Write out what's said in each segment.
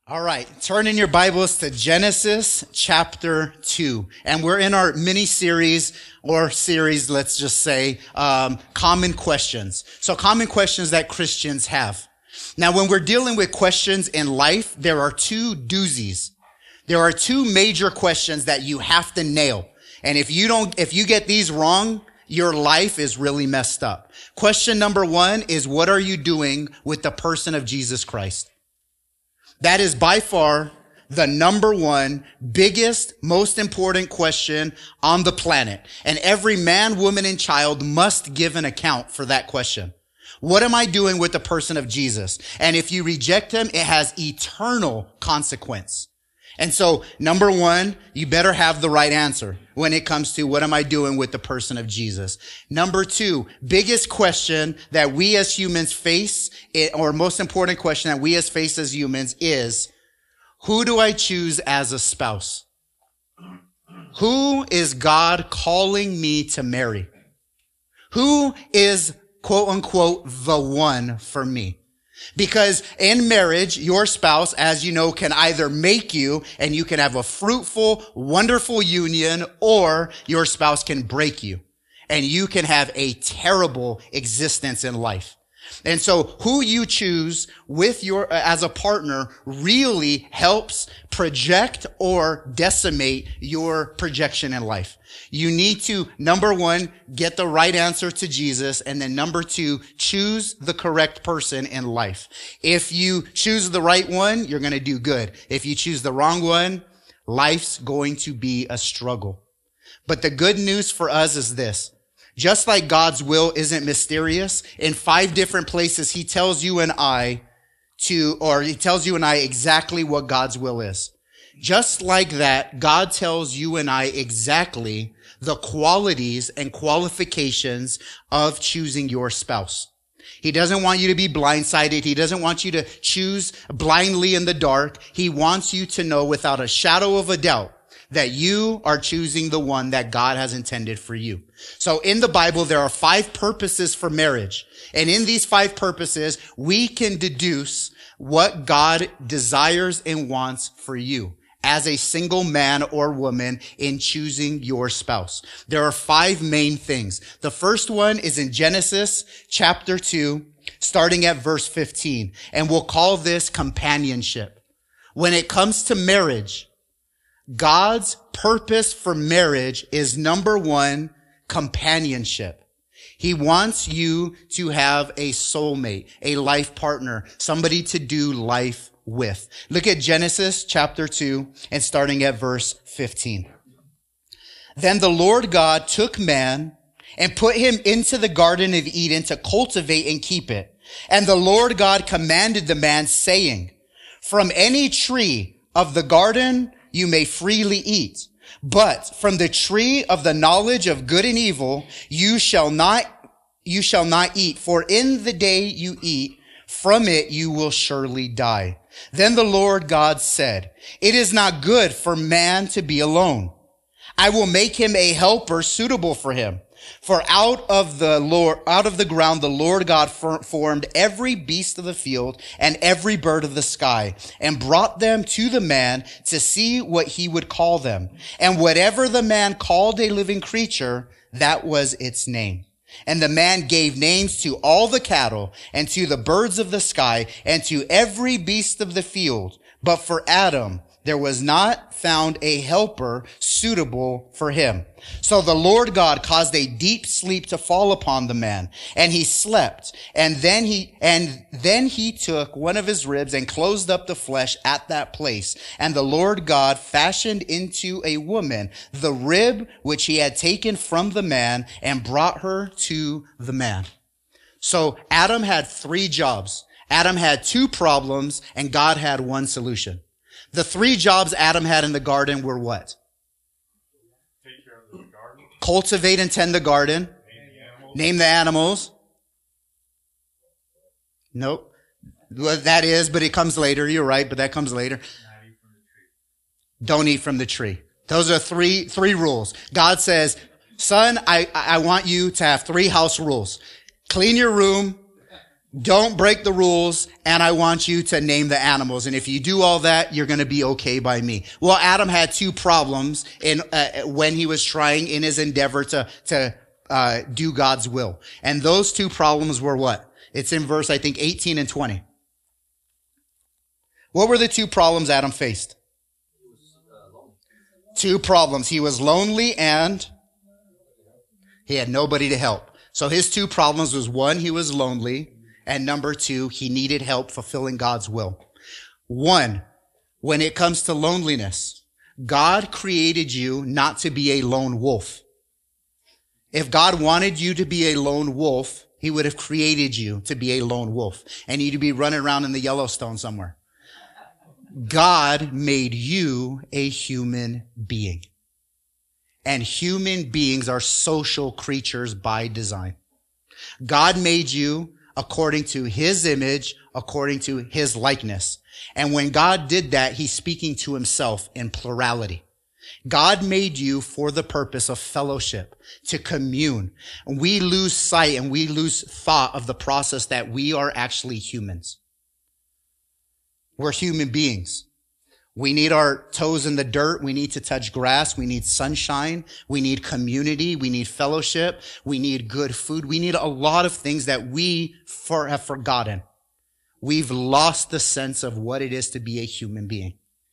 All right, turn in your Bibles to Genesis chapter 2. And we're in our mini-series, or series, let's just say, common questions. So common questions that Christians have. Now, when we're dealing with questions in life, there are two doozies. There are two major questions that you have to nail. And if you get these wrong, your life is really messed up. Question number one is, what are you doing with the person of Jesus Christ? That is by far the number one, biggest, most important question on the planet. And every man, woman, and child must give an account for that question. What am I doing with the person of Jesus? And if you reject him, it has eternal consequence. And so, number one, you better have the right answer when it comes to what am I doing with the person of Jesus. Number two, biggest question that we as humans face, or most important question that we face as humans is, who do I choose as a spouse? Who is God calling me to marry? Who is, quote unquote, the one for me? Because in marriage, your spouse, as you know, can either make you and you can have a fruitful, wonderful union, or your spouse can break you and you can have a terrible existence in life. And so who you choose with as a partner really helps project or decimate your projection in life. You need to, number one, get the right answer to Jesus. And then number two, choose the correct person in life. If you choose the right one, you're going to do good. If you choose the wrong one, life's going to be a struggle. But the good news for us is this. Just like God's will isn't mysterious, in 5 different places, he tells you and I exactly what God's will is. Just like that, God tells you and I exactly the qualities and qualifications of choosing your spouse. He doesn't want you to be blindsided. He doesn't want you to choose blindly in the dark. He wants you to know without a shadow of a doubt that you are choosing the one that God has intended for you. So in the Bible, there are 5 purposes for marriage. And in these 5 purposes, we can deduce what God desires and wants for you as a single man or woman in choosing your spouse. There are 5 main things. The first one is in Genesis chapter 2, starting at verse 15. And we'll call this companionship. When it comes to marriage, God's purpose for marriage is number one, companionship. He wants you to have a soulmate, a life partner, somebody to do life with. Look at Genesis chapter 2 and starting at verse 15. Then the Lord God took man and put him into the Garden of Eden to cultivate and keep it. And the Lord God commanded the man, saying, from any tree of the garden you may freely eat, but from the tree of the knowledge of good and evil you shall not eat, for in the day you eat, from it you will surely die. Then the Lord God said, it is not good for man to be alone. I will make him a helper suitable for him. For out of the ground, the Lord God formed every beast of the field and every bird of the sky and brought them to the man to see what he would call them. And whatever the man called a living creature, that was its name. And the man gave names to all the cattle and to the birds of the sky and to every beast of the field. But for Adam, there was not found a helper suitable for him. So the Lord God caused a deep sleep to fall upon the man, and he slept. And then he took one of his ribs and closed up the flesh at that place. And the Lord God fashioned into a woman the rib which he had taken from the man and brought her to the man. So Adam had 3 jobs. Adam had 2 problems, and God had 1 solution. The 3 jobs Adam had in the garden were what? Take care of the garden. Cultivate and tend the garden. Name the animals. Nope. Well, that is, but it comes later. You're right, but that comes later. Don't eat from the tree. Those are three rules. God says, son, I want you to have 3 house rules. Clean your room, Don't break the rules, and I want you to name the animals. And if you do all that, you're going to be okay by me. Well, Adam had two problems when he was trying in his endeavor to do God's will. And those two problems were what? It's in verse, I think, 18 and 20. What were the two problems Adam faced? Two problems. He was lonely and he had nobody to help. So his two problems was, one, he was lonely. And number two, he needed help fulfilling God's will. One, when it comes to loneliness, God created you not to be a lone wolf. If God wanted you to be a lone wolf, he would have created you to be a lone wolf and you to be running around in the Yellowstone somewhere. God made you a human being. And human beings are social creatures by design. God made you according to his image, according to his likeness. And when God did that, he's speaking to himself in plurality. God made you for the purpose of fellowship, to commune. And we lose sight and we lose thought of the process that we are actually humans. We're human beings. We need our toes in the dirt. We need to touch grass. We need sunshine. We need community. We need fellowship. We need good food. We need a lot of things that we have forgotten. We've lost the sense of what it is to be a human being.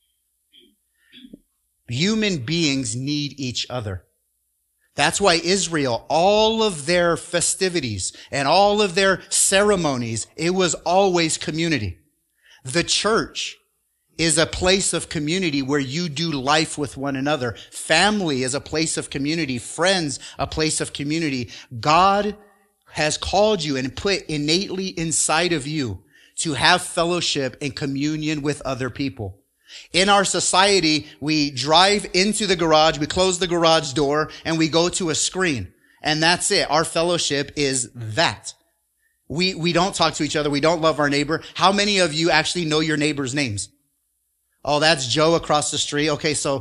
Human beings need each other. That's why Israel, all of their festivities and all of their ceremonies, it was always community. The church is a place of community where you do life with one another. Family is a place of community. Friends, a place of community. God has called you and put innately inside of you to have fellowship and communion with other people. In our society, we drive into the garage, we close the garage door, and we go to a screen. And that's it. Our fellowship is that. We don't talk to each other. We don't love our neighbor. How many of you actually know your neighbor's names? Oh, that's Joe across the street. Okay, so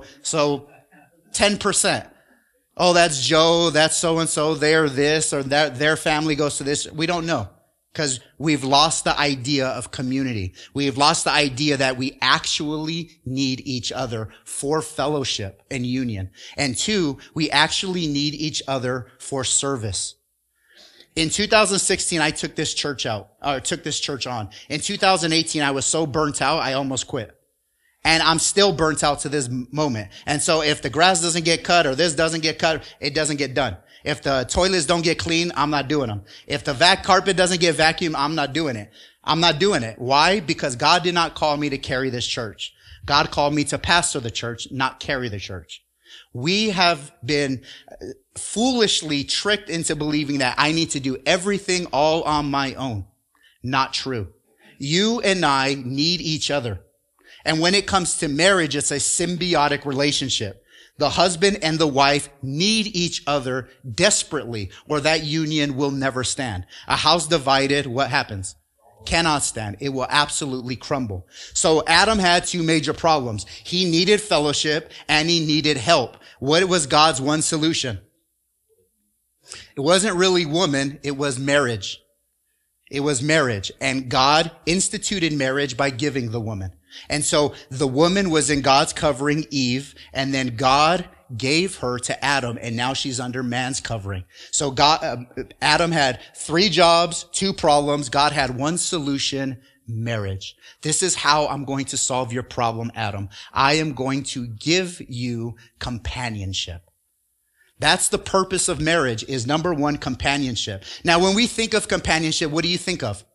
10%. Oh, that's Joe, that's so-and-so, they're this, or that, their family goes to this. We don't know. Because we've lost the idea of community. We've lost the idea that we actually need each other for fellowship and union. And two, we actually need each other for service. In 2016, I took this church on. In 2018, I was so burnt out, I almost quit. And I'm still burnt out to this moment. And so if the grass doesn't get cut or this doesn't get cut, it doesn't get done. If the toilets don't get clean, I'm not doing them. If the carpet doesn't get vacuumed, I'm not doing it. I'm not doing it. Why? Because God did not call me to carry this church. God called me to pastor the church, not carry the church. We have been foolishly tricked into believing that I need to do everything all on my own. Not true. You and I need each other. And when it comes to marriage, it's a symbiotic relationship. The husband and the wife need each other desperately, or that union will never stand. A house divided, what happens? Cannot stand. It will absolutely crumble. So Adam had two major problems. He needed fellowship and he needed help. What was God's one solution? It wasn't really woman, it was marriage. It was marriage. And God instituted marriage by giving the woman. And so the woman was in God's covering, Eve, and then God gave her to Adam, and now she's under man's covering. So Adam had 3 jobs, 2 problems. God had one solution, marriage. This is how I'm going to solve your problem, Adam. I am going to give you companionship. That's the purpose of marriage, is number 1, companionship. Now, when we think of companionship, what do you think of?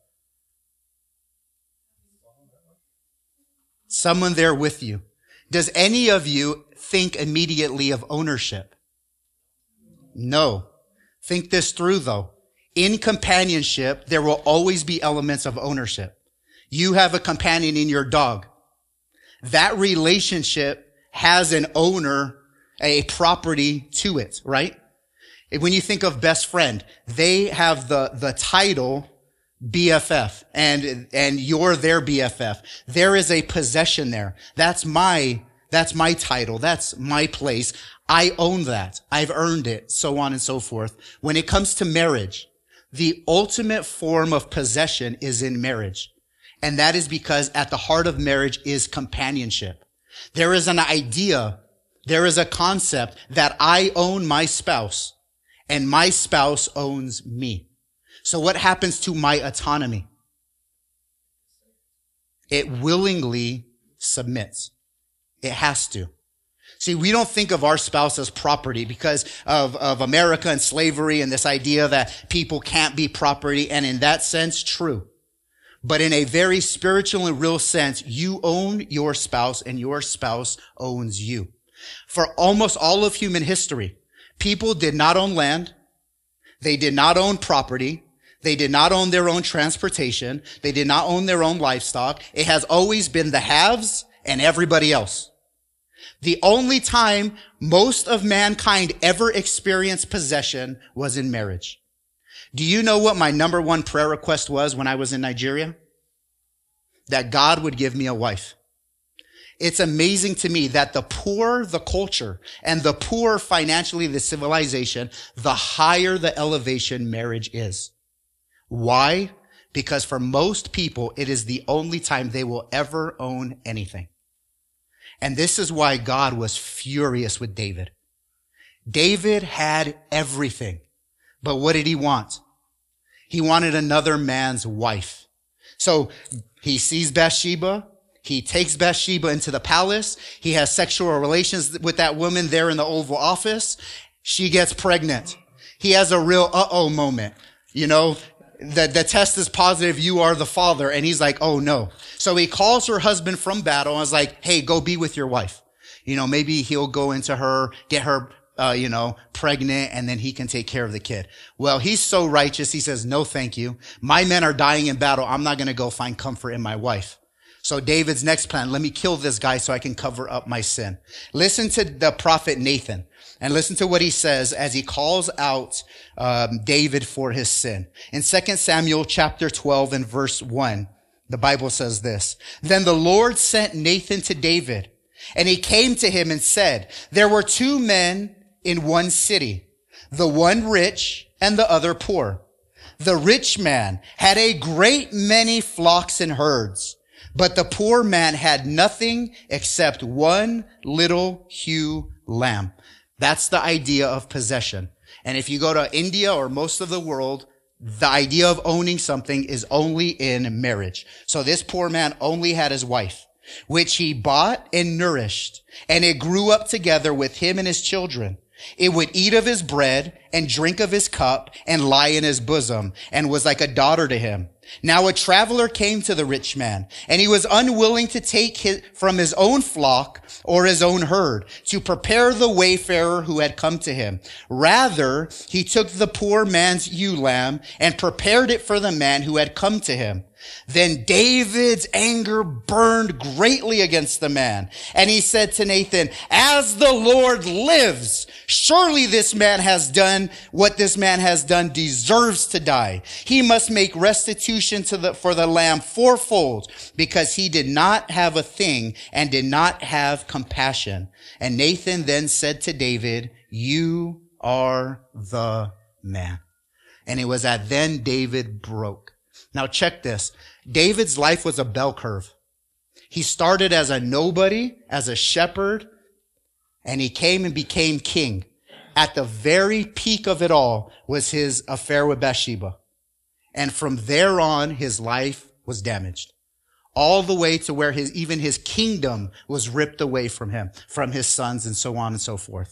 Someone there with you. Does any of you think immediately of ownership? No. Think this through though. In companionship, there will always be elements of ownership. You have a companion in your dog. That relationship has an owner, a property to it, right? When you think of best friend, they have the title BFF and you're their BFF. There is a possession there. That's my title. That's my place. I own that. I've earned it, so on and so forth. When it comes to marriage, The ultimate form of possession is in marriage. And that is because at the heart of marriage is companionship. There is an idea, there is a concept that I own my spouse and my spouse owns me. So what happens to my autonomy? It willingly submits. It has to. See, we don't think of our spouse as property because of America and slavery and this idea that people can't be property. And in that sense, true. But in a very spiritual and real sense, you own your spouse and your spouse owns you. For almost all of human history, people did not own land. They did not own property. They did not own their own transportation. They did not own their own livestock. It has always been the haves and everybody else. The only time most of mankind ever experienced possession was in marriage. Do you know what my number one prayer request was when I was in Nigeria? That God would give me a wife. It's amazing to me that the poorer the culture and the poorer financially the civilization, the higher the elevation marriage is. Why? Because for most people, it is the only time they will ever own anything. And this is why God was furious with David. David had everything. But what did he want? He wanted another man's wife. So he sees Bathsheba. He takes Bathsheba into the palace. He has sexual relations with that woman there in the Oval Office. She gets pregnant. He has a real uh-oh moment. You know, the test is positive. You are the father. And he's like, oh no. So he calls her husband from battle and is like, hey, go be with your wife. You know, maybe he'll go into her, get her pregnant, and then he can take care of the kid. Well, he's so righteous. He says, no, thank you. My men are dying in battle. I'm not going to go find comfort in my wife. So David's next plan, let me kill this guy so I can cover up my sin. Listen to the prophet Nathan and listen to what he says as he calls out David for his sin. In 2 Samuel chapter 12 and verse 1, the Bible says this, then the Lord sent Nathan to David, and he came to him and said, there were two men in one city, the one rich and the other poor. The rich man had a great many flocks and herds, but the poor man had nothing except one little ewe lamb. That's the idea of possession. And if you go to India or most of the world, the idea of owning something is only in marriage. So this poor man only had his wife, which he bought and nourished, and it grew up together with him and his children. It would eat of his bread and drink of his cup and lie in his bosom and was like a daughter to him. Now a traveler came to the rich man, and he was unwilling to take from his own flock or his own herd to prepare the wayfarer who had come to him. Rather, he took the poor man's ewe lamb and prepared it for the man who had come to him. Then David's anger burned greatly against the man, and he said to Nathan, as the Lord lives, surely this man has done what this man has done deserves to die. He must make restitution for the lamb fourfold, because he did not have a thing and did not have compassion. And Nathan then said to David, you are the man. And it was at then David broke. Now check this. David's life was a bell curve. He started as a nobody, as a shepherd, and he came and became king. At the very peak of it all was his affair with Bathsheba. And from there on, his life was damaged. All the way to where even his kingdom was ripped away from him, from his sons, and so on and so forth.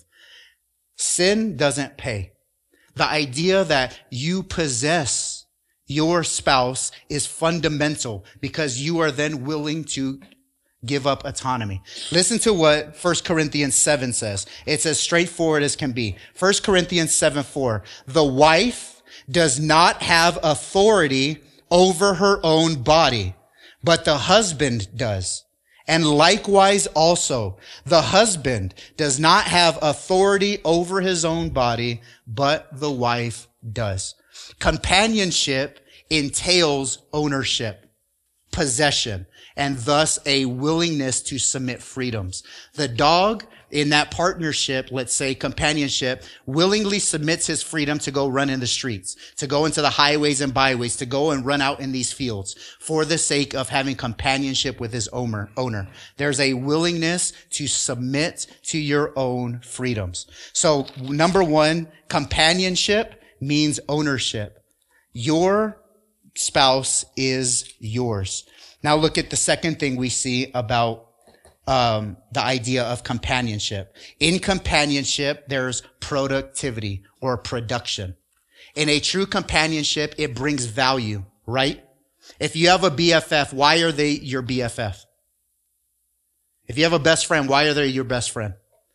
Sin doesn't pay. The idea that you possess your spouse is fundamental because you are then willing to give up autonomy. Listen to what 1 Corinthians 7 says. It's as straightforward as can be. 1 Corinthians 7:4. The wife does not have authority over her own body, but the husband does. And likewise also, the husband does not have authority over his own body, but the wife does. Companionship entails ownership, possession. and thus a willingness to submit freedoms. The dog in that partnership, let's say companionship, willingly submits his freedom to go run in the streets, to go into the highways and byways, to go and run out in these fields for the sake of having companionship with his owner. There's a willingness to submit to your own freedoms. So number one, companionship means ownership. Your spouse is yours. Now look at the second thing we see about the idea of companionship. In companionship, there's productivity or production. In a true companionship, it brings value, right? If you have a BFF, why are they your BFF? If you have a best friend, why are they your best friend?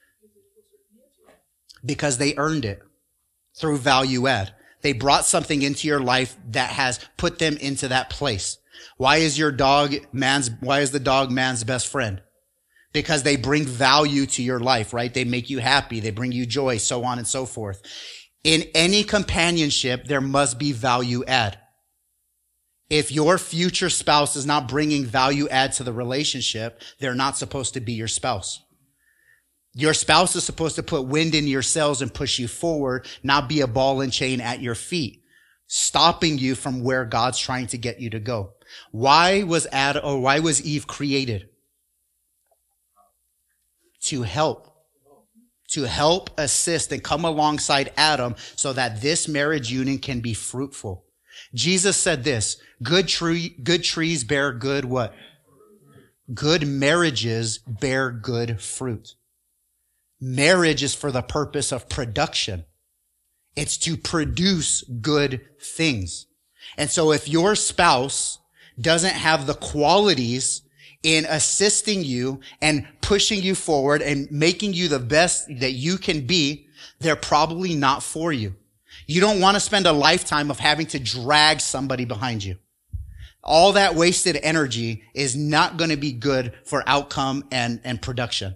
Because they earned it through value add. They brought something into your life that has put them into that place. Why is the dog man's best friend? Because they bring value to your life, right? They make you happy. They bring you joy, so on and so forth. In any companionship, there must be value add. If your future spouse is not bringing value add to the relationship, they're not supposed to be your spouse. Your spouse is supposed to put wind in your sails and push you forward, not be a ball and chain at your feet, stopping you from where God's trying to get you to go. Why was Eve created? To help, assist, and come alongside Adam so that this marriage union can be fruitful. Jesus said this, good trees bear good what? Good marriages bear good fruit. Marriage is for the purpose of production. It's to produce good things. And so if your spouse doesn't have the qualities in assisting you and pushing you forward and making you the best that you can be, they're probably not for you. You don't want to spend a lifetime of having to drag somebody behind you. All that wasted energy is not going to be good for outcome and production.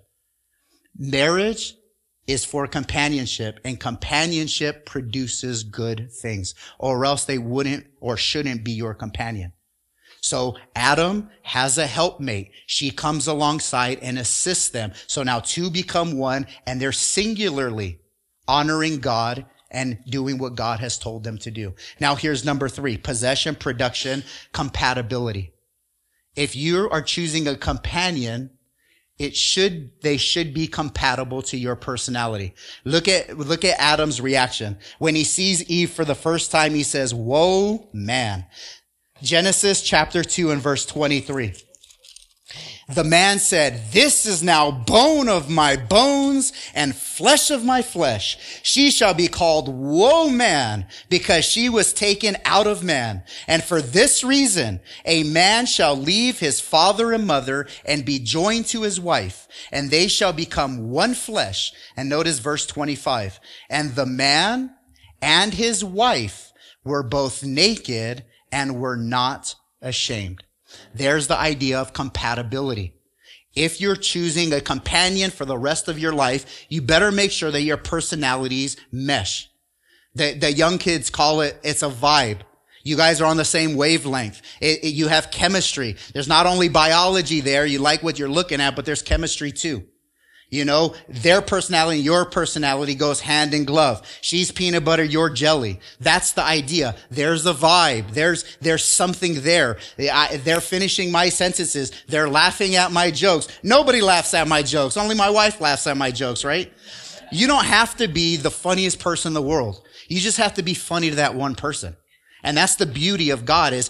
Marriage is for companionship, and companionship produces good things, or else they wouldn't or shouldn't be your companion. So Adam has a helpmate. She comes alongside and assists them. So now two become one, and they're singularly honoring God and doing what God has told them to do. Now here's number 3, possession, production, compatibility. If you are choosing a companion, they should be compatible to your personality. Look at Adam's reaction. When he sees Eve for the first time, he says, "Whoa, man." Genesis chapter 2 and verse 23. The man said, "This is now bone of my bones and flesh of my flesh. She shall be called woman, because she was taken out of man. And for this reason, a man shall leave his father and mother and be joined to his wife, and they shall become one flesh." And notice verse 25. And the man and his wife were both naked and were not ashamed. There's the idea of compatibility. If you're choosing a companion for the rest of your life, you better make sure that your personalities mesh. The young kids call it's a vibe. You guys are on the same wavelength. You have chemistry. There's not only biology there, you like what you're looking at, but there's chemistry too. You know, their personality and your personality goes hand in glove. She's peanut butter, you're jelly. That's the idea. There's a vibe. There's something there. They're finishing my sentences. They're laughing at my jokes. Nobody laughs at my jokes. Only my wife laughs at my jokes, right? You don't have to be the funniest person in the world. You just have to be funny to that one person. And that's the beauty of God, is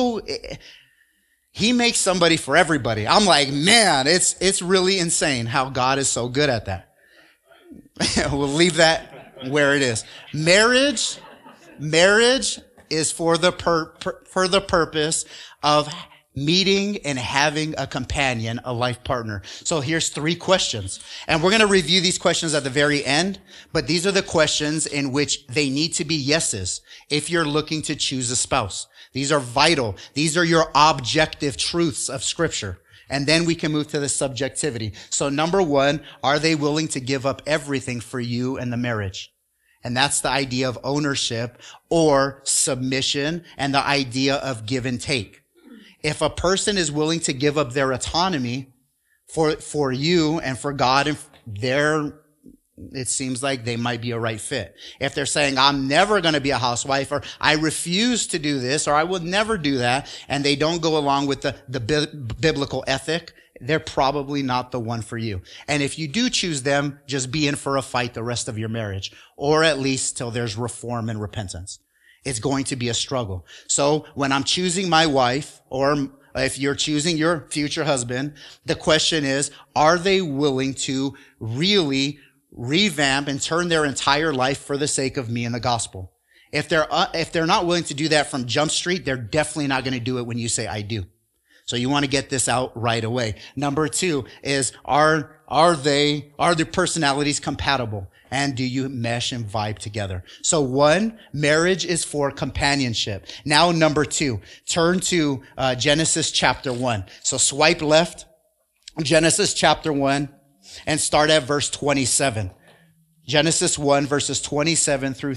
He makes somebody for everybody. I'm like, man, it's really insane how God is so good at that. We'll leave that where it is. Marriage is for the purpose of meeting and having a companion, a life partner. So here's 3 questions. And we're going to review these questions at the very end, but these are the questions in which they need to be yeses if you're looking to choose a spouse. These are vital. These are your objective truths of Scripture. And then we can move to the subjectivity. So number 1, are they willing to give up everything for you and the marriage? And that's the idea of ownership or submission and the idea of give and take. If a person is willing to give up their autonomy for you and for God, and it seems like they might be a right fit. If they're saying, I'm never going to be a housewife, or I refuse to do this, or I will never do that, and they don't go along with the biblical ethic, they're probably not the one for you. And if you do choose them, just be in for a fight the rest of your marriage, or at least till there's reform and repentance. It's going to be a struggle. So when I'm choosing my wife, or if you're choosing your future husband, the question is, are they willing to really revamp and turn their entire life for the sake of me and the gospel? If they're not willing to do that from Jump Street, they're definitely not going to do it when you say I do. So you want to get this out right away. Number 2 is, are their personalities compatible? And do you mesh and vibe together? So 1, marriage is for companionship. Now number 2, turn to Genesis chapter 1. So swipe left, Genesis chapter 1, and start at verse 27. Genesis 1, verses 27 through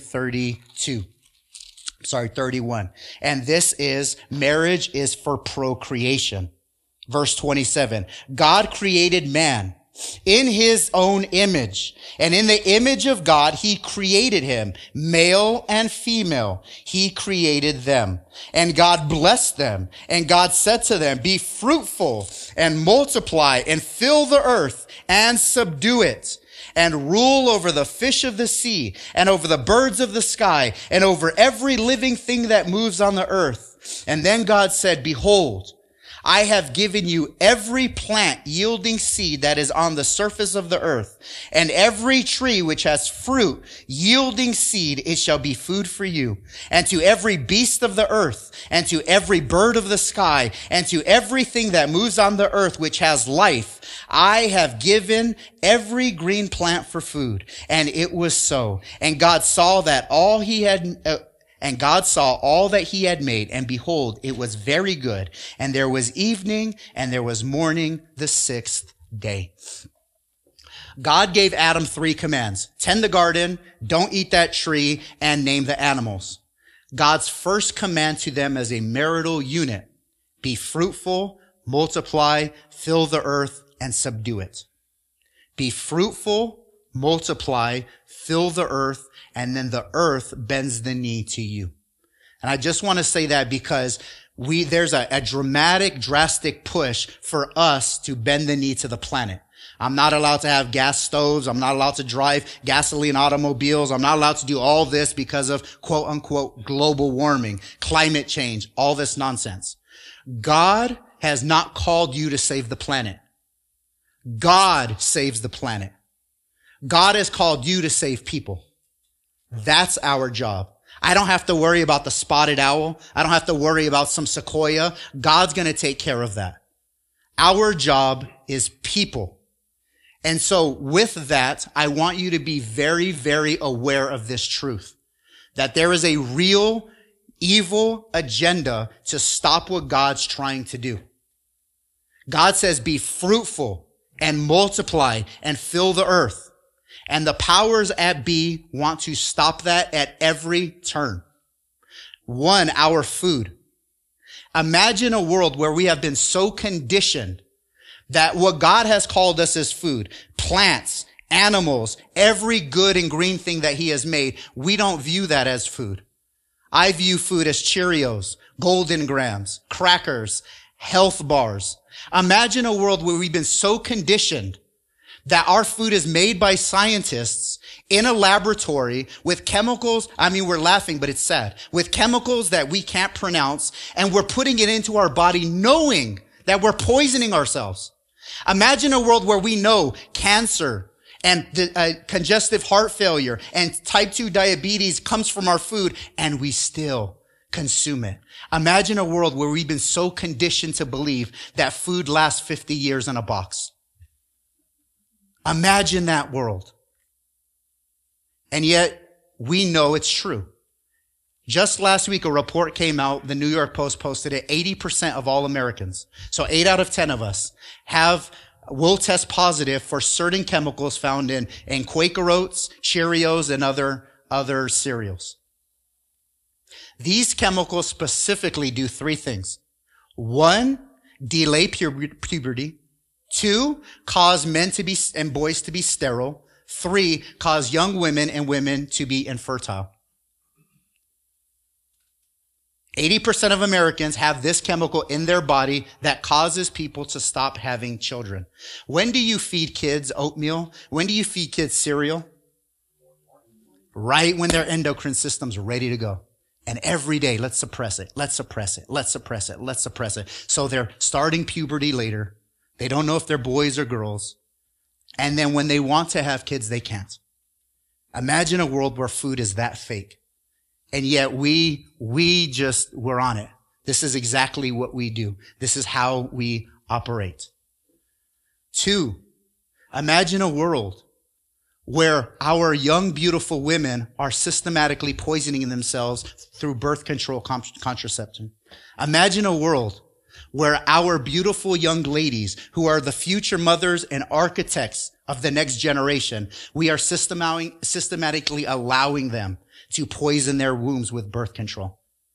31. And this is, marriage is for procreation. Verse 27. God created man in his own image, and in the image of God, he created him, male and female. He created them, and God blessed them. And God said to them, be fruitful and multiply and fill the earth and subdue it, and rule over the fish of the sea and over the birds of the sky and over every living thing that moves on the earth. And then God said, behold, I have given you every plant yielding seed that is on the surface of the earth, and every tree which has fruit yielding seed, it shall be food for you. And to every beast of the earth, and to every bird of the sky, and to everything that moves on the earth which has life, I have given every green plant for food. And it was so. And God saw all that he had made, and behold, it was very good. And there was evening, and there was morning, the 6th day. God gave Adam 3 commands. Tend the garden, don't eat that tree, and name the animals. God's first command to them as a marital unit: be fruitful, multiply, fill the earth, and subdue it. Be fruitful, multiply, fill the earth, and then the earth bends the knee to you. And I just want to say that because there's a drastic push for us to bend the knee to the planet. I'm not allowed to have gas stoves. I'm not allowed to drive gasoline automobiles. I'm not allowed to do all this because of quote unquote global warming, climate change, all this nonsense. God has not called you to save the planet. God saves the planet. God has called you to save people. That's our job. I don't have to worry about the spotted owl. I don't have to worry about some sequoia. God's going to take care of that. Our job is people. And so with that, I want you to be very, very aware of this truth, that there is a real evil agenda to stop what God's trying to do. God says, be fruitful and multiply and fill the earth. And the powers at be want to stop that at every turn. 1, our food. Imagine a world where we have been so conditioned that what God has called us as food, plants, animals, every good and green thing that he has made, we don't view that as food. I view food as Cheerios, Golden Grams, crackers, health bars. Imagine a world where we've been so conditioned that our food is made by scientists in a laboratory with chemicals. I mean, we're laughing, but it's sad. With chemicals that we can't pronounce, and we're putting it into our body knowing that we're poisoning ourselves. Imagine a world where we know cancer and congestive heart failure and type 2 diabetes comes from our food, and we still consume it. Imagine a world where we've been so conditioned to believe that food lasts 50 years in a box. Imagine that world. And yet we know it's true. Just last week, a report came out. The New York Post posted it. 80% of all Americans, so 8 out of 10 of us, will test positive for certain chemicals found in Quaker Oats, Cheerios, and other cereals. These chemicals specifically do 3 things. 1, delay puberty. 2, cause men to be and boys to be sterile. 3, cause young women and women to be infertile. 80% of Americans have this chemical in their body that causes people to stop having children. When do you feed kids oatmeal? When do you feed kids cereal? Right when their endocrine system's ready to go. And every day, let's suppress it. Let's suppress it. Let's suppress it. Let's suppress it. So they're starting puberty later. They don't know if they're boys or girls. And then when they want to have kids, they can't. Imagine a world where food is that fake. And yet we're on it. This is exactly what we do. This is how we operate. 2, imagine a world where our young, beautiful women are systematically poisoning themselves through birth control contraception. Imagine a world where our beautiful young ladies, who are the future mothers and architects of the next generation, we are systematically allowing them to poison their wombs with birth control.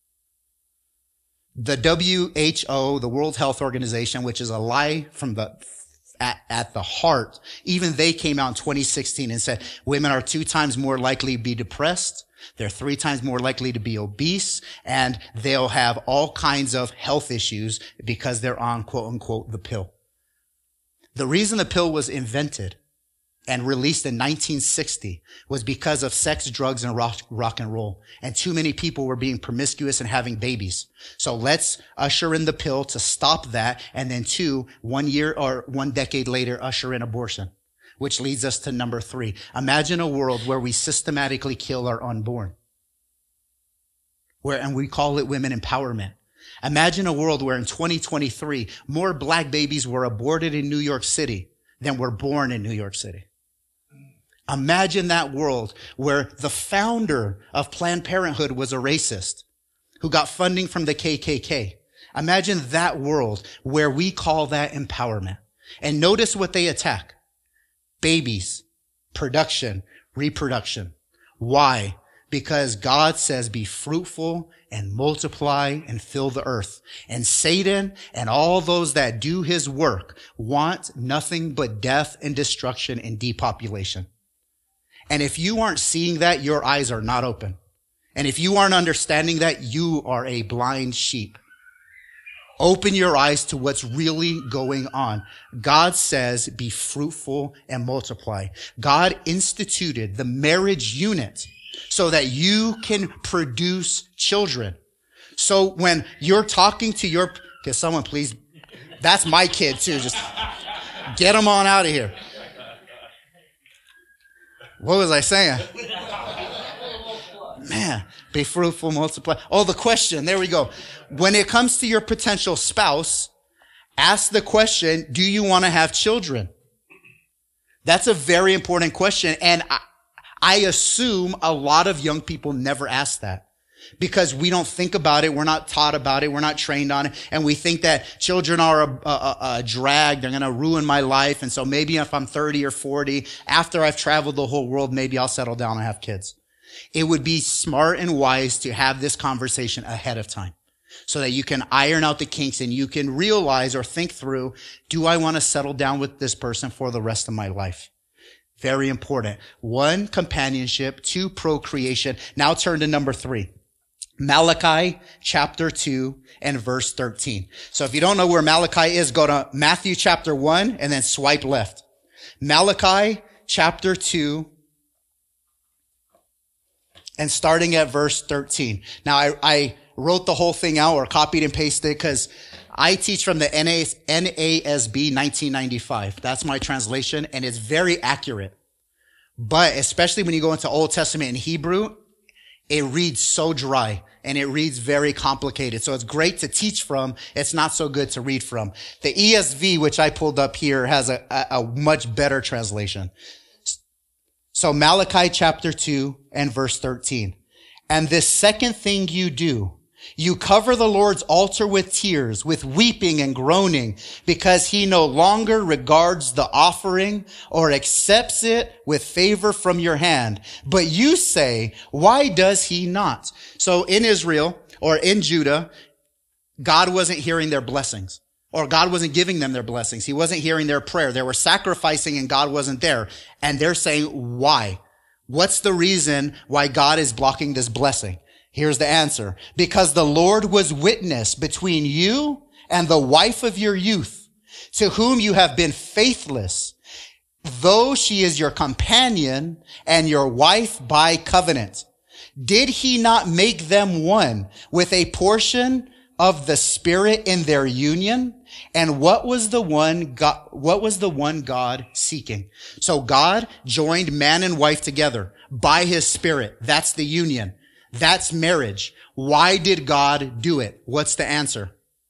The WHO, the World Health Organization, which is a lie from at the heart, even they came out in 2016 and said women are 2 times more likely to be depressed. They're 3 times more likely to be obese, and they'll have all kinds of health issues because they're on, quote unquote, the pill. The reason the pill was invented and released in 1960 was because of sex, drugs, and rock and roll. And too many people were being promiscuous and having babies. So let's usher in the pill to stop that. And then 2, 1 year or 1 decade later, usher in abortion, which leads us to number 3. Imagine a world where we systematically kill our unborn. And we call it women empowerment. Imagine a world where in 2023, more black babies were aborted in New York City than were born in New York City. Imagine that world where the founder of Planned Parenthood was a racist who got funding from the KKK. Imagine that world where we call that empowerment. And notice what they attack. Babies, production, reproduction. Why? Because God says, be fruitful and multiply and fill the earth. And Satan and all those that do his work want nothing but death and destruction and depopulation. And if you aren't seeing that, your eyes are not open. And if you aren't understanding that, you are a blind sheep. Open your eyes to what's really going on. God says, be fruitful and multiply. God instituted the marriage unit so that you can produce children. So when you're talking to can someone please, that's my kid too. Just get them on out of here. What was I saying? Man, be fruitful, multiply. Oh, the question. There we go. When it comes to your potential spouse, ask the question, do you want to have children? That's a very important question. And I assume a lot of young people never ask that because we don't think about it. We're not taught about it. We're not trained on it. And we think that children are a drag. They're going to ruin my life. And so maybe if I'm 30 or 40, after I've traveled the whole world, maybe I'll settle down and have kids. It would be smart and wise to have this conversation ahead of time so that you can iron out the kinks and you can realize or think through, do I want to settle down with this person for the rest of my life? Very important. 1, companionship. 2, procreation. Now turn to number 3. Malachi chapter 2 and verse 13. So if you don't know where Malachi is, go to Matthew chapter 1 and then swipe left. Malachi chapter 2 and starting at verse 13. Now I wrote the whole thing out or copied and pasted because I teach from the NASB 1995. That's my translation and it's very accurate. But especially when you go into Old Testament in Hebrew, it reads so dry and it reads very complicated. So it's great to teach from. It's not so good to read from. The ESV, which I pulled up here, has a much better translation. So Malachi chapter 2 and verse 13. And this second thing you do, you cover the Lord's altar with tears, with weeping and groaning, because he no longer regards the offering or accepts it with favor from your hand. But you say, why does he not? So in Israel or in Judah, God wasn't hearing their blessings, or God wasn't giving them their blessings. He wasn't hearing their prayer. They were sacrificing and God wasn't there. And they're saying, why? What's the reason why God is blocking this blessing? Here's the answer. Because the Lord was witness between you and the wife of your youth, to whom you have been faithless, though she is your companion and your wife by covenant. Did he not make them one with a portion of the Spirit in their union? And what was the one God seeking? So God joined man and wife together by his Spirit. That's the union. That's marriage. Why did God do it? What's the answer?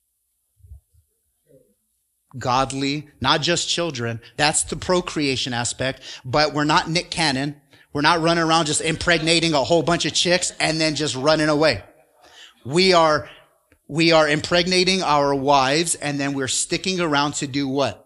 Godly, not just children. That's the procreation aspect. But we're not Nick Cannon. We're not running around just impregnating a whole bunch of chicks and then just running away. We are impregnating our wives and then we're sticking around to do what?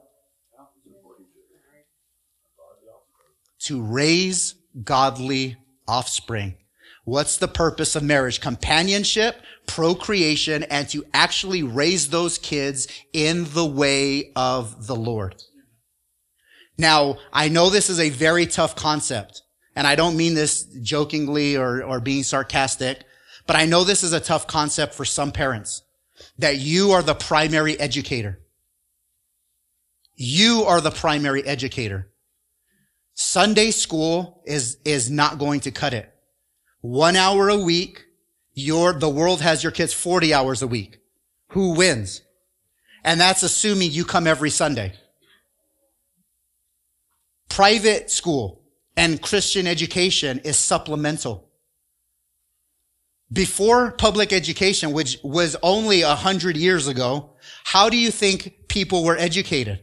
To raise godly offspring. What's the purpose of marriage? Companionship, procreation, and to actually raise those kids in the way of the Lord. Now, I know this is a very tough concept, and I don't mean this jokingly or being sarcastic, but I know this is a tough concept for some parents, that you are the primary educator. You are the primary educator. Sunday school is not going to cut it. 1 hour a week, the world has your kids 40 hours a week. Who wins? And that's assuming you come every Sunday. Private school and Christian education is supplemental. Before public education, which was only 100 years ago, how do you think people were educated?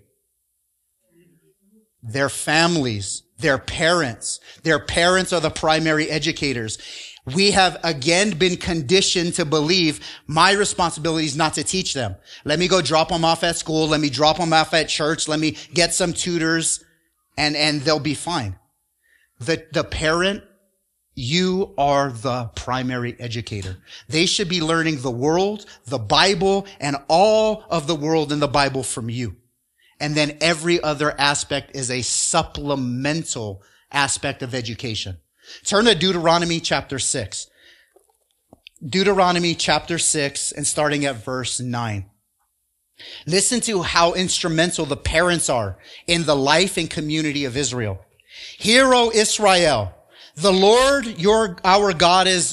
Their families, their parents. Their parents are the primary educators. We have again been conditioned to believe my responsibility is not to teach them. Let me go drop them off at school. Let me drop them off at church. Let me get some tutors and they'll be fine. The parent, you are the primary educator. They should be learning the world, the Bible, and all of the world in the Bible from you. And then every other aspect is a supplemental aspect of education. Turn to Deuteronomy chapter 6. Deuteronomy chapter 6 and starting at verse 9. Listen to how instrumental the parents are in the life and community of Israel. Hear, O Israel, the Lord our God is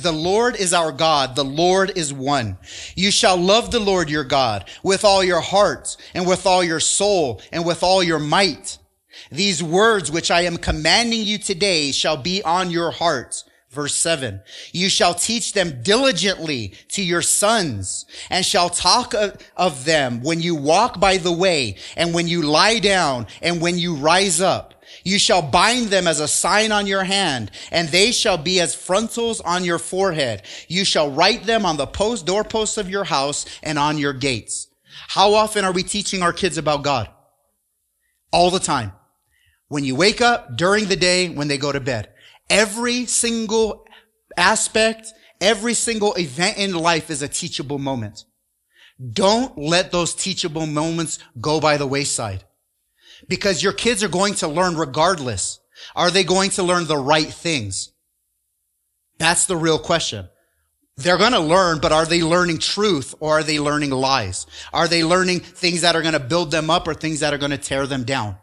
our God. The Lord is one. You shall love the Lord your God with all your heart and with all your soul and with all your might. These words which I am commanding you today shall be on your heart. Verse 7. You shall teach them diligently to your sons and shall talk of them when you walk by the way and when you lie down and when you rise up. You shall bind them as a sign on your hand, and they shall be as frontals on your forehead. You shall write them on the doorposts of your house and on your gates. How often are we teaching our kids about God? All the time. When you wake up, during the day, when they go to bed. Every single aspect, every single event in life is a teachable moment. Don't let those teachable moments go by the wayside. Because your kids are going to learn regardless. Are they going to learn the right things? That's the real question. They're going to learn, but are they learning truth or are they learning lies? Are they learning things that are going to build them up or things that are going to tear them down?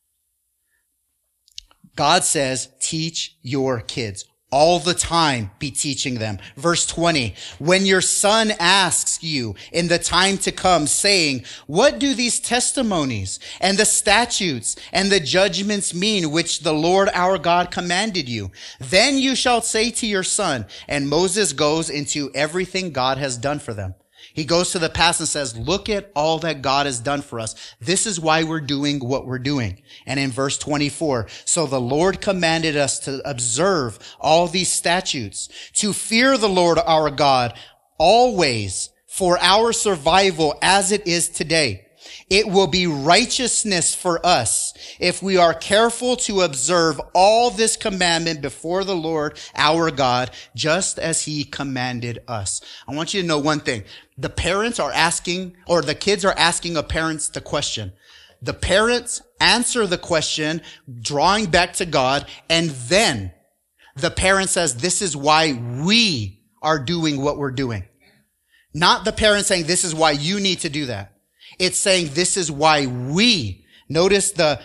God says, teach your kids. All the time be teaching them. Verse 20, when your son asks you in the time to come, saying, what do these testimonies and the statutes and the judgments mean, which the Lord our God commanded you? Then you shall say to your son, and Moses goes into everything God has done for them. He goes to the past and says, look at all that God has done for us. This is why we're doing what we're doing. And in verse 24, so the Lord commanded us to observe all these statutes, to fear the Lord our God always for our survival as it is today. It will be righteousness for us if we are careful to observe all this commandment before the Lord our God, just as he commanded us. I want you to know one thing. The parents are asking, or the kids are asking the parents the question. The parents answer the question, drawing back to God, and then the parent says, this is why we are doing what we're doing. Not the parent saying, this is why you need to do that. It's saying, this is why we. Notice the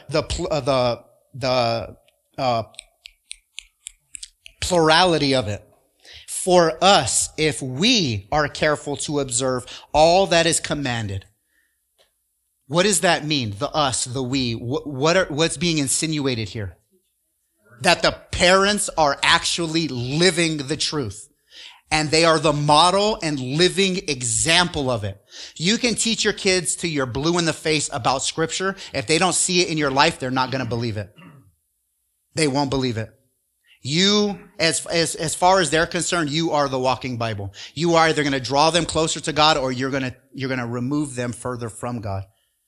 plurality of it. For us, if we are careful to observe all that is commanded. What does that mean? The us, the we. What's being insinuated here? That the parents are actually living the truth. And they are the model and living example of it. You can teach your kids till you're blue in the face about scripture. If they don't see it in your life, they're not going to believe it. They won't believe it. You, as far as they're concerned, you are the walking Bible. You are either going to draw them closer to God or you're going to remove them further from God.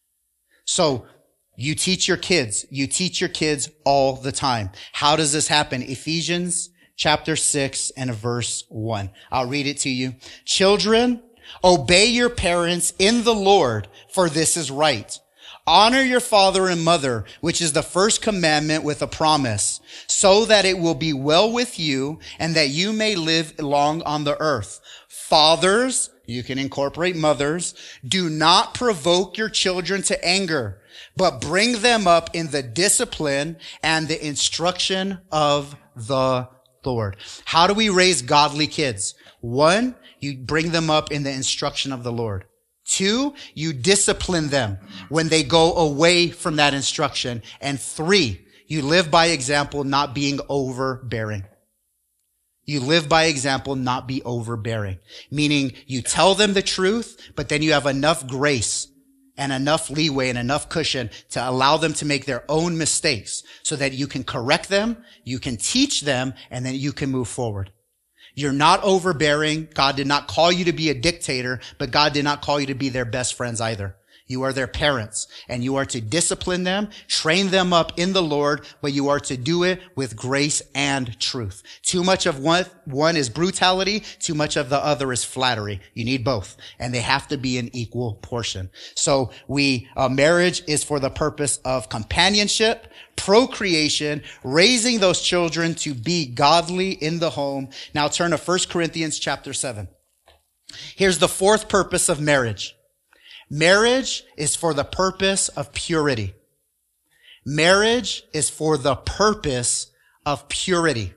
So you teach your kids all the time. How does this happen? Ephesians chapter 6 and verse 1. I'll read it to you. Children, obey your parents in the Lord, for this is right. Honor your father and mother, which is the first commandment with a promise, so that it will be well with you and that you may live long on the earth. Fathers, you can incorporate mothers, do not provoke your children to anger, but bring them up in the discipline and the instruction of the Lord. How do we raise godly kids? 1, you bring them up in the instruction of the Lord. 2, you discipline them when they go away from that instruction. And 3, you live by example, not being overbearing. You live by example, not be overbearing. Meaning you tell them the truth, but then you have enough grace and enough leeway and enough cushion to allow them to make their own mistakes so that you can correct them, you can teach them, and then you can move forward. You're not overbearing. God did not call you to be a dictator, but God did not call you to be their best friends either. You are their parents, and you are to discipline them, train them up in the Lord, but you are to do it with grace and truth. Too much of one is brutality, too much of the other is flattery. You need both, and they have to be an equal portion. So marriage is for the purpose of companionship, procreation, raising those children to be godly in the home. Now turn to 1 Corinthians chapter 7. Here's the fourth purpose of marriage. Marriage is for the purpose of purity. Marriage is for the purpose of purity.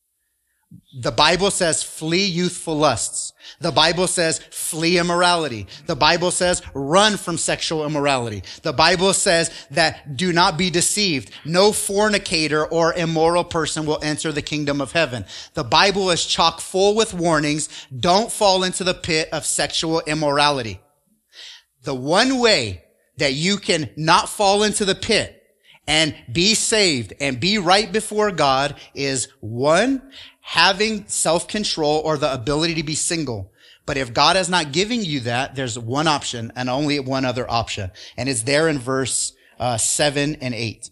The Bible says flee youthful lusts. The Bible says flee immorality. The Bible says run from sexual immorality. The Bible says that do not be deceived. No fornicator or immoral person will enter the kingdom of heaven. The Bible is chock full with warnings. Don't fall into the pit of sexual immorality. The one way that you can not fall into the pit and be saved and be right before God is 1, having self-control or the ability to be single. But if God has not given you that, there's one option and only one other option. And it's there in verse 7 and 8.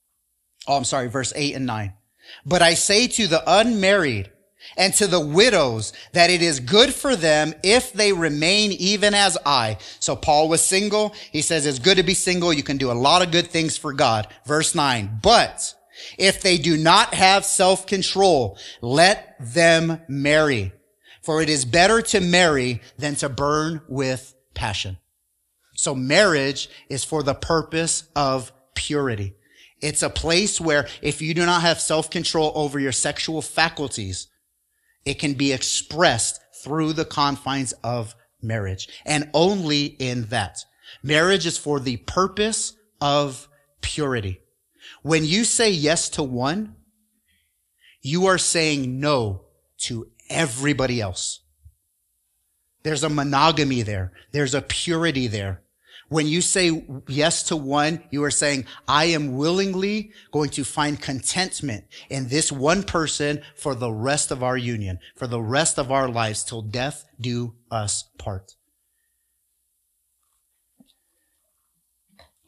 Verse 8 and 9. But I say to the unmarried and to the widows that it is good for them if they remain even as I. So Paul was single. He says it's good to be single. You can do a lot of good things for God. Verse 9. But if they do not have self-control, let them marry. For it is better to marry than to burn with passion. So marriage is for the purpose of purity. It's a place where if you do not have self-control over your sexual faculties, it can be expressed through the confines of marriage, and only in that. Marriage is for the purpose of purity. When you say yes to one, you are saying no to everybody else. There's a monogamy there. There's a purity there. When you say yes to one, you are saying, I am willingly going to find contentment in this one person for the rest of our union, for the rest of our lives, till death do us part.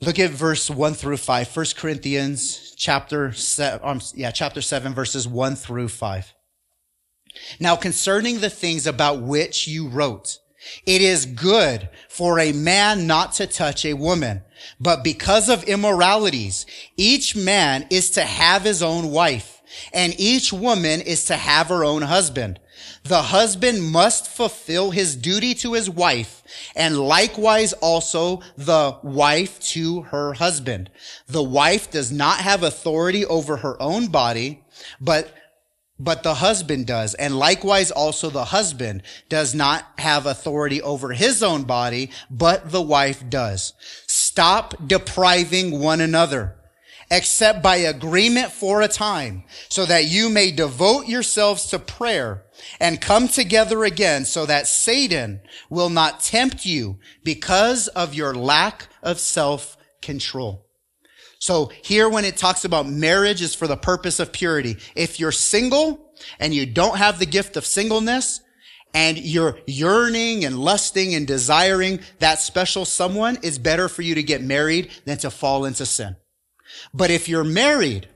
Look at verse 1 through 5. 1 Corinthians chapter 7, verses 1 through 5. Now concerning the things about which you wrote, it is good for a man not to touch a woman, but because of immoralities, each man is to have his own wife, and each woman is to have her own husband. The husband must fulfill his duty to his wife, and likewise also the wife to her husband. The wife does not have authority over her own body, but the husband does. And likewise also the husband does not have authority over his own body, but the wife does. Stop depriving one another, except by agreement for a time, so that you may devote yourselves to prayer and come together again, so that Satan will not tempt you because of your lack of self-control. So here when it talks about marriage is for the purpose of purity. If you're single and you don't have the gift of singleness and you're yearning and lusting and desiring that special someone, it's better for you to get married than to fall into sin. But if you're married,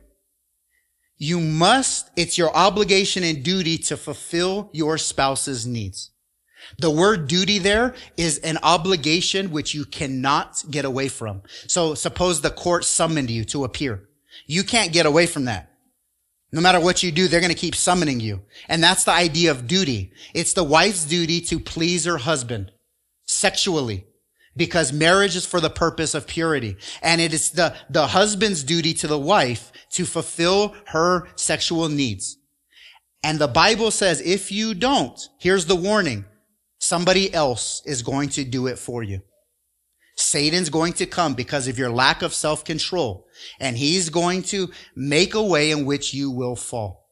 it's your obligation and duty to fulfill your spouse's needs. The word duty there is an obligation which you cannot get away from. So suppose the court summoned you to appear. You can't get away from that. No matter what you do, they're going to keep summoning you. And that's the idea of duty. It's the wife's duty to please her husband sexually, because marriage is for the purpose of purity. And it is the husband's duty to the wife to fulfill her sexual needs. And the Bible says if you don't, here's the warning, somebody else is going to do it for you. Satan's going to come because of your lack of self-control, and he's going to make a way in which you will fall.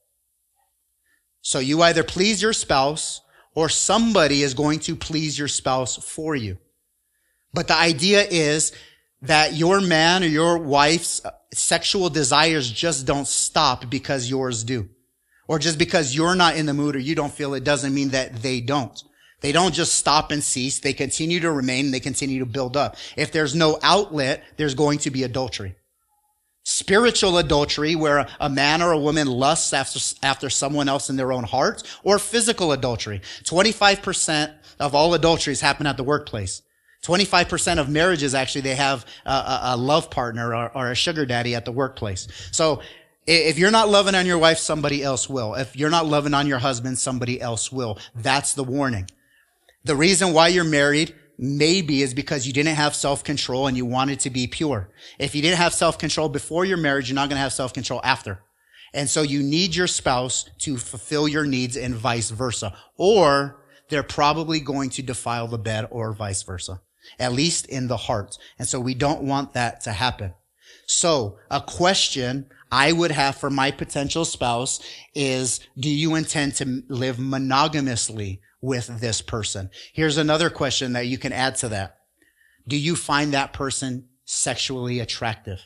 So you either please your spouse or somebody is going to please your spouse for you. But the idea is that your man or your wife's sexual desires just don't stop because yours do. Or just because you're not in the mood or you don't feel it doesn't mean that they don't. They don't just stop and cease. They continue to remain. They continue to build up. If there's no outlet, there's going to be adultery. Spiritual adultery, where a man or a woman lusts after someone else in their own heart, or physical adultery. 25% of all adulteries happen at the workplace. 25% of marriages, actually, they have a love partner or a sugar daddy at the workplace. So if you're not loving on your wife, somebody else will. If you're not loving on your husband, somebody else will. That's the warning. The reason why you're married maybe is because you didn't have self-control and you wanted to be pure. If you didn't have self-control before your marriage, you're not going to have self-control after. And so you need your spouse to fulfill your needs and vice versa. Or they're probably going to defile the bed or vice versa, at least in the heart. And so we don't want that to happen. So a question I would have for my potential spouse is, do you intend to live monogamously with this person? Here's another question that you can add to that. Do you find that person sexually attractive?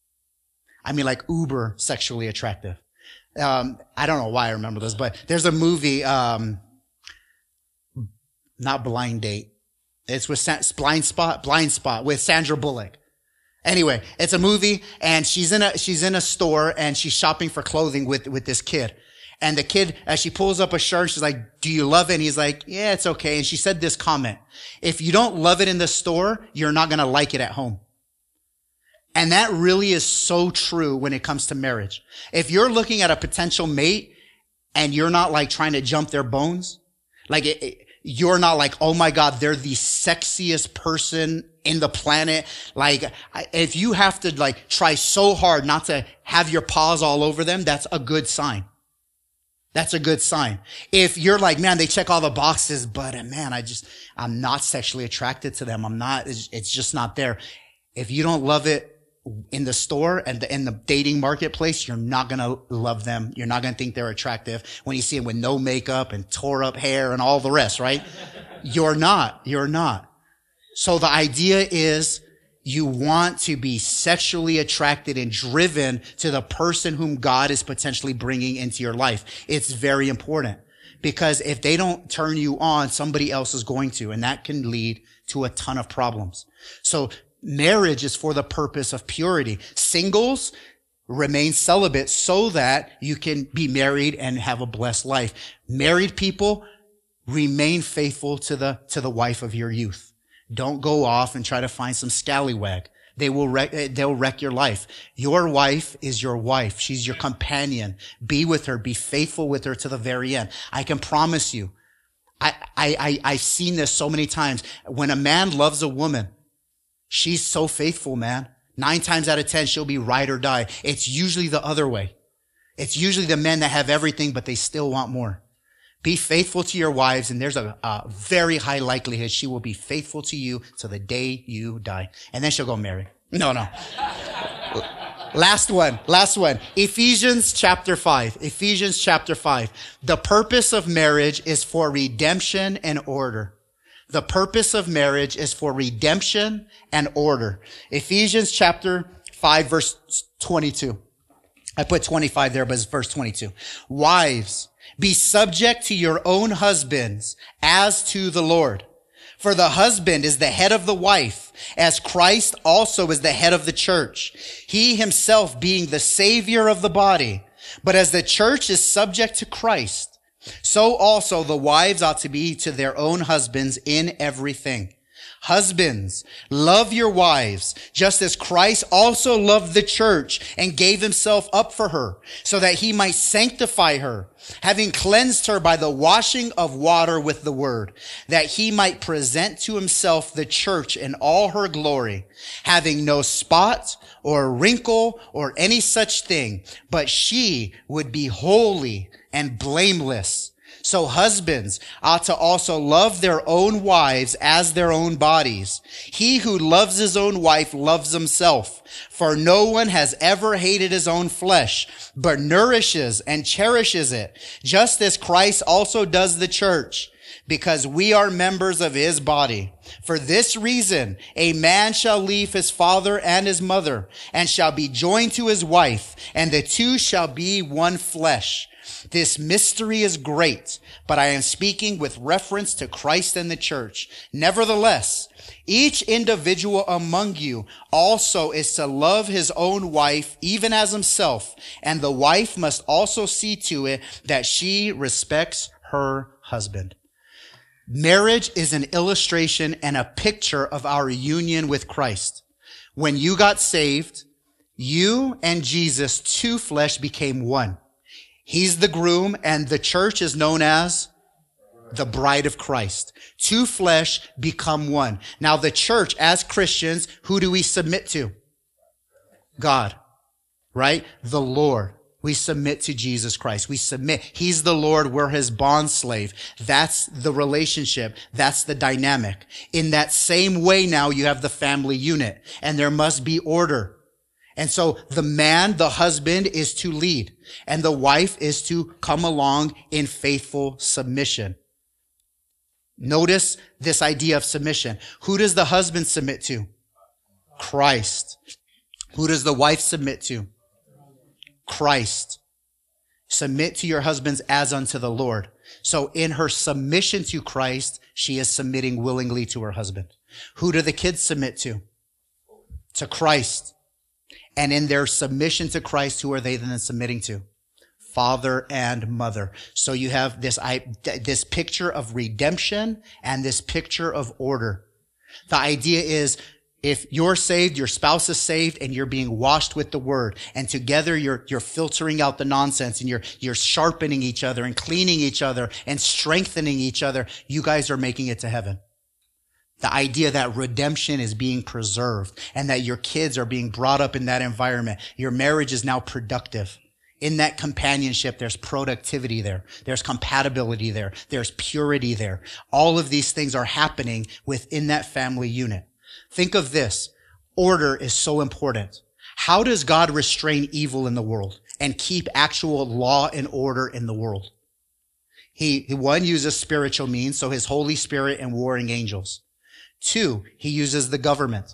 I mean, like uber sexually attractive. I don't know why I remember this, but there's a movie, not Blind Date. It's with Blind Spot with Sandra Bullock. Anyway, it's a movie and she's in a store and she's shopping for clothing with this kid. And the kid, as she pulls up a shirt, she's like, do you love it? And he's like, yeah, it's okay. And she said this comment: if you don't love it in the store, you're not going to like it at home. And that really is so true when it comes to marriage. If you're looking at a potential mate and you're not like trying to jump their bones, like you're not like, oh my God, they're the sexiest person in the planet. Like if you have to like try so hard not to have your paws all over them, that's a good sign. That's a good sign. If you're like, man, they check all the boxes, but man, I'm not sexually attracted to them. It's just not there. If you don't love it in the store and in the dating marketplace, you're not going to love them. You're not going to think they're attractive when you see them with no makeup and tore up hair and all the rest, right? You're not. So the idea is you want to be sexually attracted and driven to the person whom God is potentially bringing into your life. It's very important because if they don't turn you on, somebody else is going to, and that can lead to a ton of problems. So marriage is for the purpose of purity. Singles, remain celibate so that you can be married and have a blessed life. Married people, remain faithful to the wife of your youth. Don't go off and try to find some scallywag. They'll wreck your life. Your wife is your wife. She's your companion. Be with her. Be faithful with her to the very end. I can promise you, I've seen this so many times. When a man loves a woman, she's so faithful, man. 9 times out of 10, she'll be ride or die. It's usually the other way. It's usually the men that have everything, but they still want more. Be faithful to your wives, and there's a very high likelihood she will be faithful to you till the day you die. And then she'll go marry. No. Last one. Ephesians chapter 5. The purpose of marriage is for redemption and order. The purpose of marriage is for redemption and order. Ephesians chapter 5, verse 22. I put 25 there, but it's verse 22. Wives, be subject to your own husbands as to the Lord. For the husband is the head of the wife, as Christ also is the head of the church, he himself being the Savior of the body. But as the church is subject to Christ, so also the wives ought to be to their own husbands in everything. Husbands, love your wives, just as Christ also loved the church and gave himself up for her, so that he might sanctify her, having cleansed her by the washing of water with the word, that he might present to himself the church in all her glory, having no spot or wrinkle or any such thing, but she would be holy and blameless. So husbands ought to also love their own wives as their own bodies. He who loves his own wife loves himself. For no one has ever hated his own flesh, but nourishes and cherishes it, just as Christ also does the church, because we are members of his body. For this reason, a man shall leave his father and his mother, and shall be joined to his wife, and the two shall be one flesh. This mystery is great, but I am speaking with reference to Christ and the church. Nevertheless, each individual among you also is to love his own wife, even as himself, and the wife must also see to it that she respects her husband. Marriage is an illustration and a picture of our union with Christ. When you got saved, you and Jesus, two flesh, became one. He's the groom, and the church is known as the bride of Christ. Two flesh become one. Now the church, as Christians, who do we submit to? God, right? The Lord. We submit to Jesus Christ. We submit. He's the Lord. We're his bondslave. That's the relationship. That's the dynamic. In that same way now, you have the family unit, and there must be order. And so the man, the husband, is to lead, and the wife is to come along in faithful submission. Notice this idea of submission. Who does the husband submit to? Christ. Who does the wife submit to? Christ. Submit to your husbands as unto the Lord. So in her submission to Christ, she is submitting willingly to her husband. Who do the kids submit to? To Christ. And in their submission to Christ, who are they then submitting to? Father and mother. So you have this picture of redemption and this picture of order. The idea is, if you're saved, your spouse is saved, and you're being washed with the word, and together you're filtering out the nonsense, and you're sharpening each other and cleaning each other and strengthening each other, you guys are making it to heaven. The idea that redemption is being preserved and that your kids are being brought up in that environment. Your marriage is now productive. In that companionship, there's productivity there. There's compatibility there. There's purity there. All of these things are happening within that family unit. Think of this. Order is so important. How does God restrain evil in the world and keep actual law and order in the world? He uses spiritual means, so his Holy Spirit and warring angels. 2, he uses the government.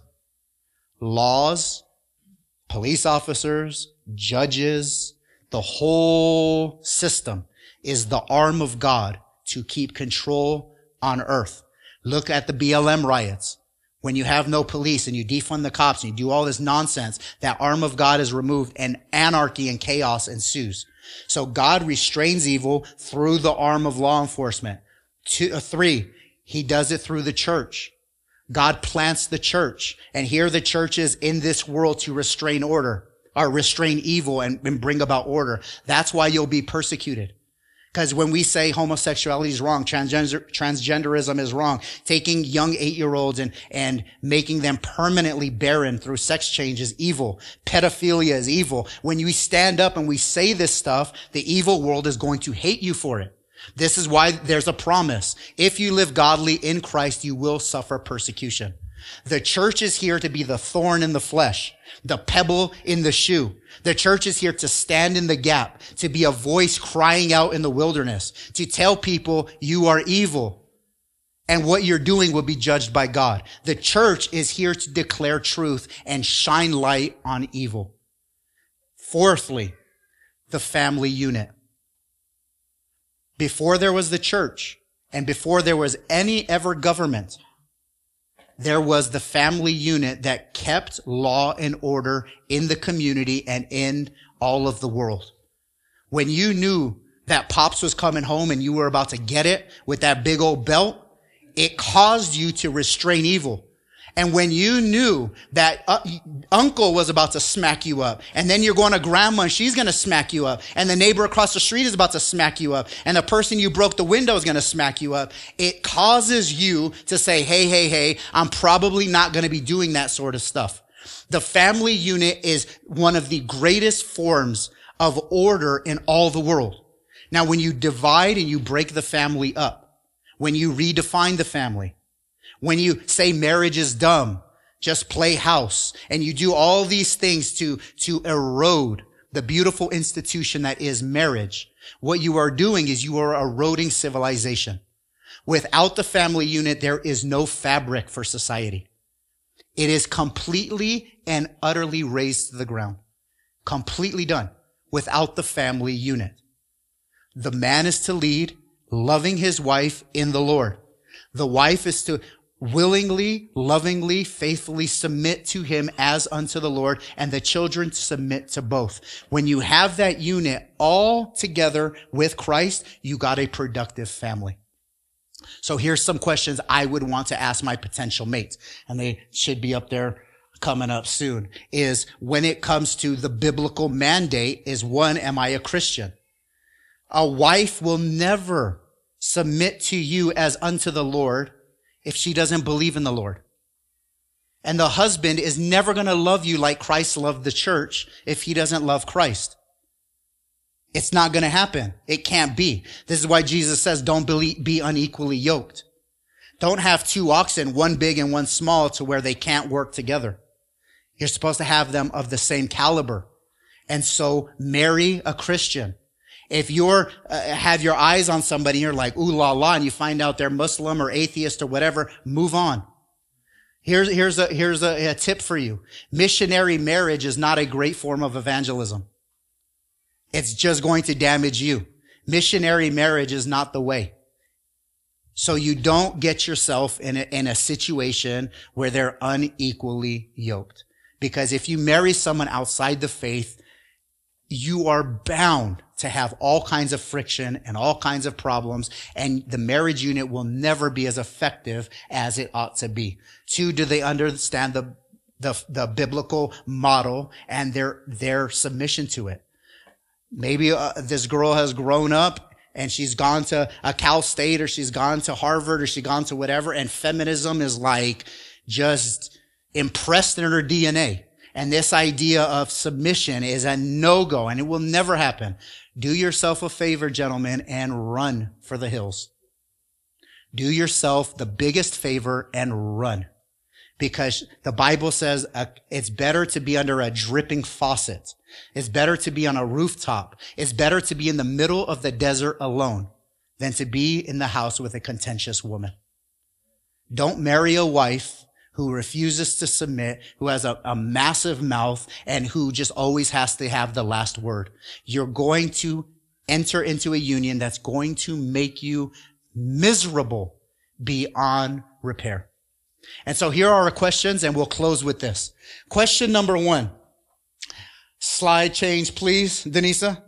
Laws, police officers, judges, the whole system is the arm of God to keep control on earth. Look at the BLM riots. When you have no police and you defund the cops and you do all this nonsense, that arm of God is removed and anarchy and chaos ensues. So God restrains evil through the arm of law enforcement. 3, he does it through the church. God plants the church. And here the church is in this world to restrain order, or restrain evil and bring about order. That's why you'll be persecuted. Because when we say homosexuality is wrong, transgenderism is wrong, taking young 8-year-olds and making them permanently barren through sex change is evil. Pedophilia is evil. When we stand up and we say this stuff, the evil world is going to hate you for it. This is why there's a promise. If you live godly in Christ, you will suffer persecution. The church is here to be the thorn in the flesh, the pebble in the shoe. The church is here to stand in the gap, to be a voice crying out in the wilderness, to tell people you are evil and what you're doing will be judged by God. The church is here to declare truth and shine light on evil. Fourthly, the family unit. Before there was the church and before there was any ever government, there was the family unit that kept law and order in the community and in all of the world. When you knew that Pops was coming home and you were about to get it with that big old belt, it caused you to restrain evil. And when you knew that uncle was about to smack you up, and then you're going to grandma and she's going to smack you up, and the neighbor across the street is about to smack you up, and the person you broke the window is going to smack you up, it causes you to say, hey, I'm probably not going to be doing that sort of stuff. The family unit is one of the greatest forms of order in all the world. Now, when you divide and you break the family up, when you redefine the family, when you say marriage is dumb, just play house, and you do all these things to erode the beautiful institution that is marriage, what you are doing is you are eroding civilization. Without the family unit, there is no fabric for society. It is completely and utterly razed to the ground. Completely done without the family unit. The man is to lead, loving his wife in the Lord. The wife is to willingly, lovingly, faithfully submit to him as unto the Lord, and the children submit to both. When you have that unit all together with Christ, you got a productive family. So here's some questions I would want to ask my potential mates, and they should be up there coming up soon, is when it comes to the biblical mandate is, 1, am I a Christian? A wife will never submit to you as unto the Lord if she doesn't believe in the Lord. And the husband is never going to love you like Christ loved the church if he doesn't love Christ. It's not going to happen. It can't be. This is why Jesus says, don't be unequally yoked. Don't have 2 oxen, one big and one small, to where they can't work together. You're supposed to have them of the same caliber. And so marry a Christian. If you're, have your eyes on somebody and you're like, ooh la la, and you find out they're Muslim or atheist or whatever, move on. Here's a tip for you. Missionary marriage is not a great form of evangelism. It's just going to damage you. Missionary marriage is not the way. So you don't get yourself in a situation where they're unequally yoked. Because if you marry someone outside the faith, you are bound to have all kinds of friction and all kinds of problems, and the marriage unit will never be as effective as it ought to be. 2, do they understand the biblical model and their submission to it? Maybe this girl has grown up and she's gone to a Cal State, or she's gone to Harvard, or she's gone to whatever, and feminism is like just impressed in her DNA. And this idea of submission is a no-go, and it will never happen. Do yourself a favor, gentlemen, and run for the hills. Do yourself the biggest favor and run. Because the Bible says it's better to be under a dripping faucet. It's better to be on a rooftop. It's better to be in the middle of the desert alone than to be in the house with a contentious woman. Don't marry a wife who refuses to submit, who has a massive mouth, and who just always has to have the last word. You're going to enter into a union that's going to make you miserable beyond repair. And so here are our questions, and we'll close with this. Question number 1. Slide change, please, Denisa.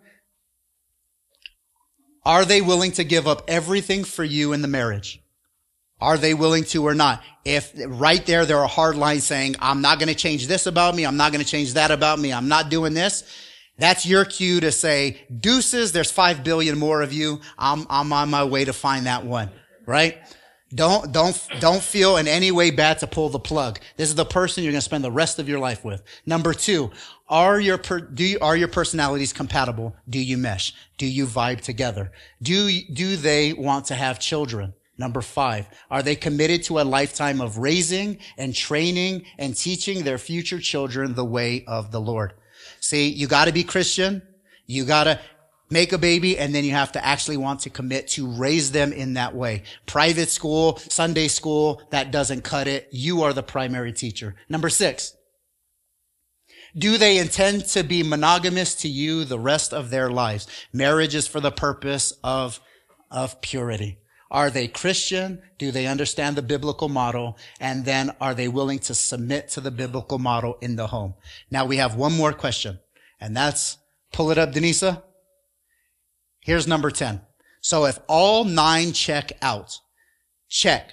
Are they willing to give up everything for you in the marriage? Are they willing to or not? If right there are hard lines saying, I'm not going to change this about me. I'm not going to change that about me. I'm not doing this. That's your cue to say, deuces, there's 5 billion more of you. I'm on my way to find that one, right? Don't feel in any way bad to pull the plug. This is the person you're going to spend the rest of your life with. Number 2, are your personalities compatible? Do you mesh? Do you vibe together? Do they want to have children? Number 5, are they committed to a lifetime of raising and training and teaching their future children the way of the Lord? See, you got to be Christian. You got to make a baby, and then you have to actually want to commit to raise them in that way. Private school, Sunday school, that doesn't cut it. You are the primary teacher. Number 6, do they intend to be monogamous to you the rest of their lives? Marriage is for the purpose of purity. Are they Christian? Do they understand the biblical model? And then are they willing to submit to the biblical model in the home? Now we have one more question, and that's, pull it up, Denisa. Here's number 10. So if all 9 check out, check,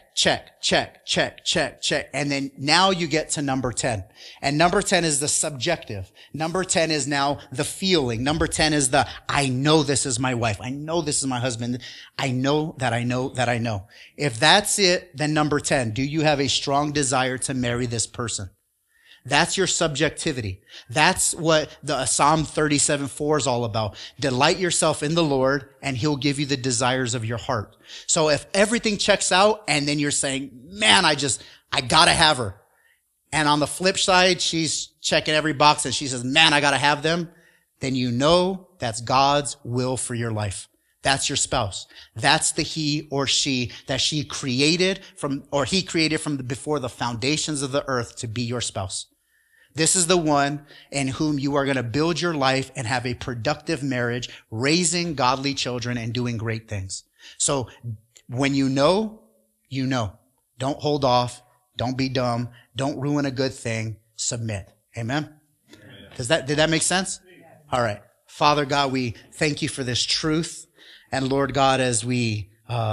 and then now you get to number 10. And number 10 is the subjective. Number 10 is now the feeling. Number 10 is the, I know this is my wife. I know this is my husband. I know that I know that I know. If that's it, then number 10, do you have a strong desire to marry this person? That's your subjectivity. That's what the Psalm 37:4 is all about. Delight yourself in the Lord, and he'll give you the desires of your heart. So if everything checks out, and then you're saying, man, I gotta have her. And on the flip side, she's checking every box and she says, man, I gotta have them. Then you know that's God's will for your life. That's your spouse. That's the he or she that she created from, or he created from before the foundations of the earth to be your spouse. This is the one in whom you are going to build your life and have a productive marriage, raising godly children and doing great things. So when you know, you know. Don't hold off. Don't be dumb. Don't ruin a good thing. Submit. Amen? Did that make sense? All right. Father God, we thank you for this truth. And Lord God, as we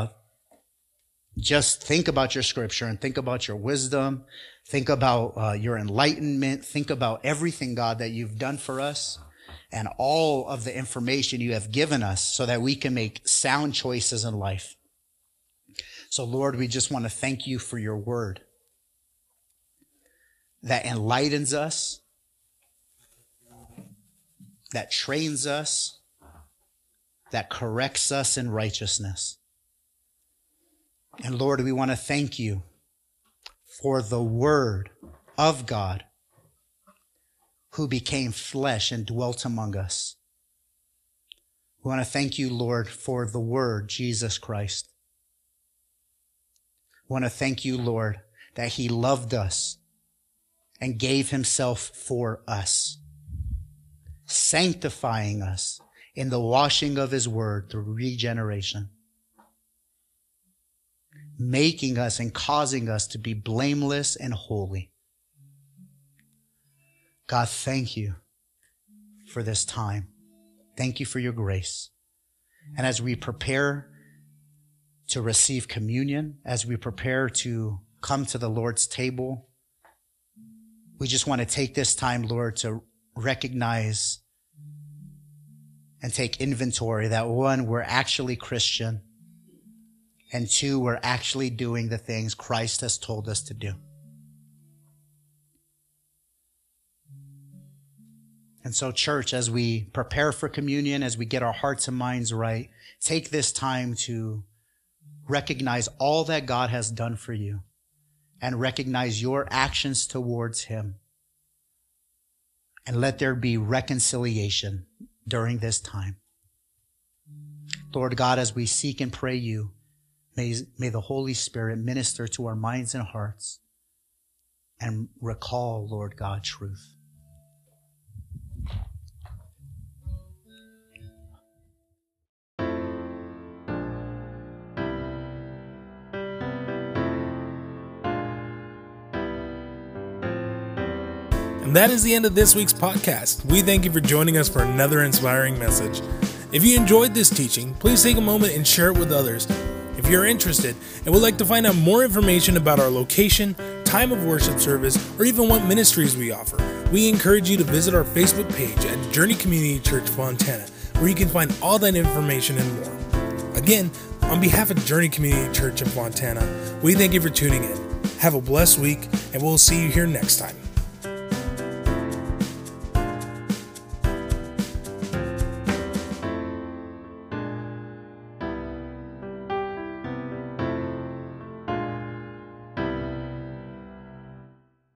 just think about your scripture and think about your wisdom, think about your enlightenment, think about everything, God, that you've done for us and all of the information you have given us so that we can make sound choices in life. So, Lord, we just want to thank you for your word that enlightens us, that trains us, that corrects us in righteousness. And Lord, we want to thank you for the Word of God who became flesh and dwelt among us. We want to thank you, Lord, for the Word, Jesus Christ. We want to thank you, Lord, that he loved us and gave himself for us, sanctifying us in the washing of his word through regeneration, making us and causing us to be blameless and holy. God, thank you for this time. Thank you for your grace. And as we prepare to receive communion, as we prepare to come to the Lord's table, we just want to take this time, Lord, to recognize and take inventory that, one, we're actually Christian, and two, we're actually doing the things Christ has told us to do. And so, church, as we prepare for communion, as we get our hearts and minds right, take this time to recognize all that God has done for you and recognize your actions towards him. And let there be reconciliation during this time. Lord God, as we seek and pray you, may the Holy Spirit minister to our minds and hearts and recall, Lord God, truth. That is the end of this week's podcast. We thank you for joining us for another inspiring message. If you enjoyed this teaching, please take a moment and share it with others. If you're interested and would like to find out more information about our location, time of worship service, or even what ministries we offer, we encourage you to visit our Facebook page at Journey Community Church Fontana, where you can find all that information and more. Again, on behalf of Journey Community Church in Fontana, we thank you for tuning in. Have a blessed week, and we'll see you here next time.